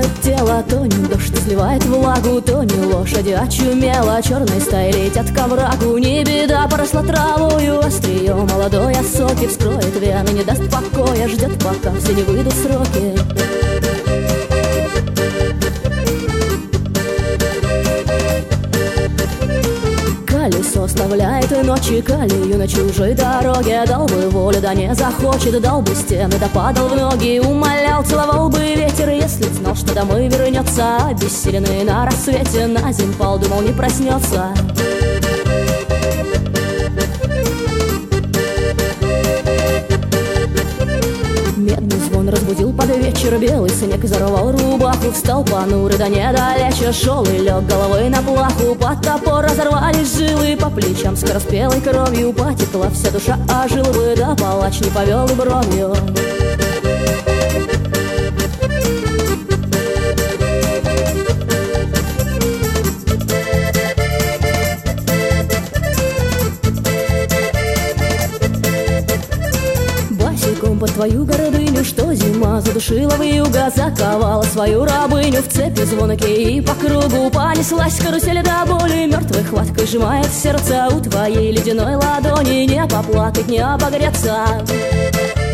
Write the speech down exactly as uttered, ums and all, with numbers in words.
Обжигает тело, то не дождь сливает влагу, то не лошади очумела, черной стаи летят к оврагу. Не беда, поросла травою, острие молодое соки вскроет вены, не даст покоя, ждет, пока все не выйдут сроки. Колесо оставляет ночи колею на чужой дороге. Дал бы волю, да не захочет, дал бы стены, да падал в ноги. Умолял, целовал бы ветер, если б знал, что домой вернется. Обессиленный на рассвете на земь пал, думал, не проснется. Медный звон разбудил под вечер, белый снег зарвал рубаху. Встал понурый, да недалече шел и лег головой на плаху. Под топор разорвались жилы, по плечам скороспелой кровью потекла вся душа, а жил бы, да палач не повел и бровью. Под твою гордыню, что зима задушила вьюга, заковала свою рабыню в цепи звонкие и по кругу понеслась карусель до боли, мертвой хваткой сжимает сердце. У твоей ледяной ладони не поплакать, не обогреться.